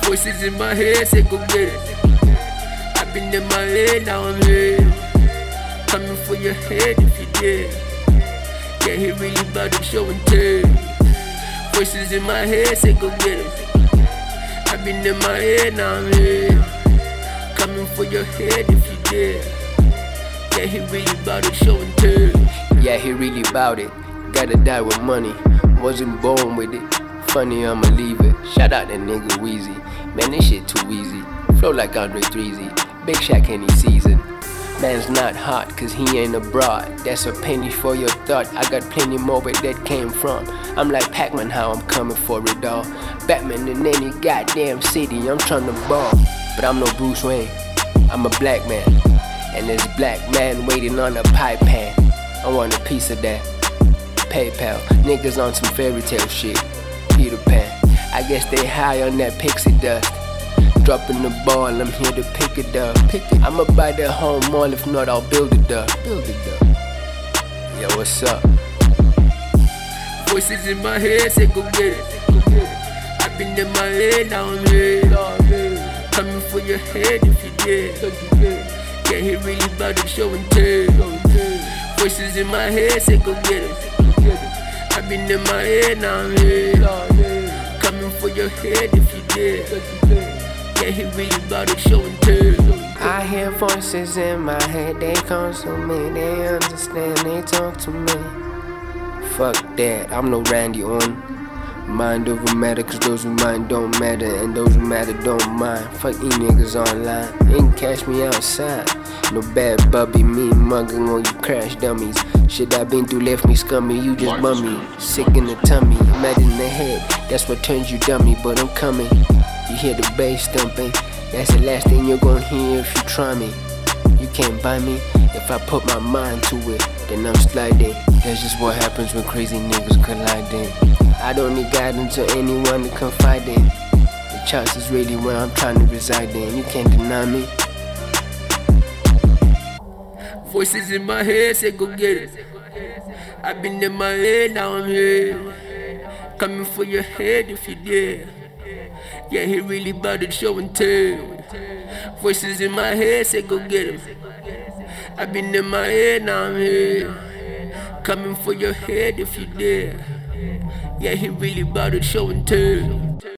Voices in my head say go get it. I've been in my head, now I'm here. Coming for your head if you did. Yeah, he really bout to show and tell. Voices in my head say go get it. I've been in my head, now I'm here. Coming for your head if you did. Yeah, he really bout to show and tell. Yeah, he really bout it. Gotta die with money. Wasn't born with it. Funny, I'ma leave it. Shout out that nigga Weezy. Man, this shit too easy. Flow like Andre 3Z. Big Shaq any season. Man's not hot cause he ain't a broad. That's a penny for your thought. I got plenty more where that came from. I'm like Pac-Man, how I'm coming for it all. Batman in any goddamn city, I'm tryna ball. But I'm no Bruce Wayne, I'm a black man. And this black man waiting on a pipe pan. I want a piece of that. PayPal, niggas on some fairy tale shit. Peter Pan, I guess they high on that pixie dust. Dropping the ball, I'm here to pick it up. I'ma buy that home mall, if not I'll build it up. Yo, what's up? Voices in my head say go get it. I've been in my head, now I'm here. Coming for your head if you did. Yeah, he really bout to show and tell. Voices in my head say go get it. I've been in my head, now I'm here. Coming for your head if you did. Yeah, he really bout to show and tell. I hear voices in my head, they console me, they understand, they talk to me. Fuck that, I'm no Randy Orton. Mind over matter, cause those who mind don't matter, and those who matter don't mind. Fuck you niggas online, they can catch me outside. No bad bubby, me mugging on you crash dummies. Shit I been through left me scummy, you just bummy. Sick in the tummy, mad in the head, that's what turns you dummy, but I'm coming. You hear the bass thumping, that's the last thing you're gonna hear if you try me. You can't buy me, if I put my mind to it, then I'm sliding. That's just what happens when crazy niggas colliding. I don't need guidance or anyone to confide in. The charts is really where I'm trying to reside in. You can't deny me. Voices in my head say go get it. I've been in my head, now I'm here. Coming for your head if you dare. Yeah, he really bout to show and tell. Voices in my head say go get it. I've been in my head, now I'm here. Coming for your head if you dare. Yeah, he really bout to show and tell.